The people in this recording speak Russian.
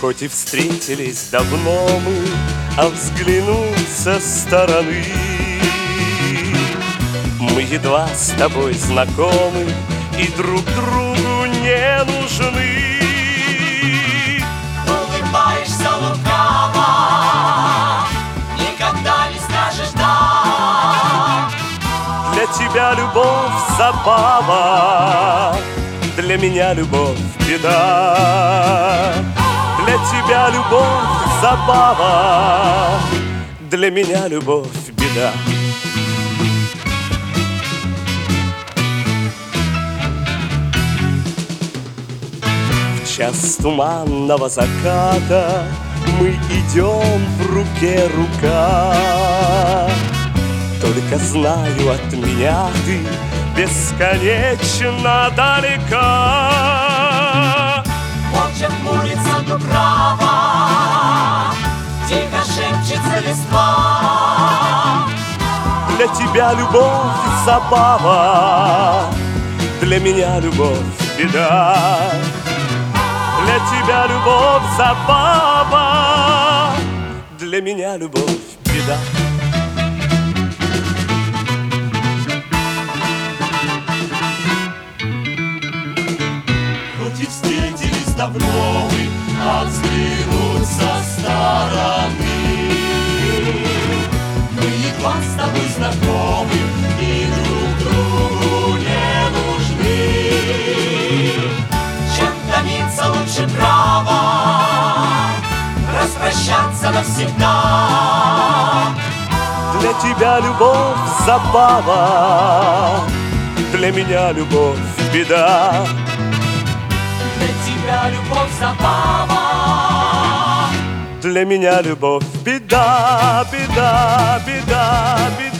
Хоть и встретились давно мы, а взглянуть со стороны мы едва с тобой знакомы и друг другу не нужны. Улыбаешься лукаво, никогда не скажешь «да». Для тебя любовь забава, для меня любовь беда. Для тебя любовь забава, для меня любовь беда. В час туманного заката мы идем в руке рука. Только знаю, от меня ты бесконечно далека. Молча хмурится дубрава, тихо шепчется листва. Для тебя любовь забава, для меня любовь беда. Для тебя любовь забава, для меня любовь беда. Хоть и встретились давно мы, а взглянуть со стороны мы едва с тобой знакомы и друг другу не нужны. Чем томиться, лучше право распрощаться навсегда. Для тебя любовь забава, для меня любовь беда. Для тебя любовь забава, для меня любовь беда, беда, беда, беда.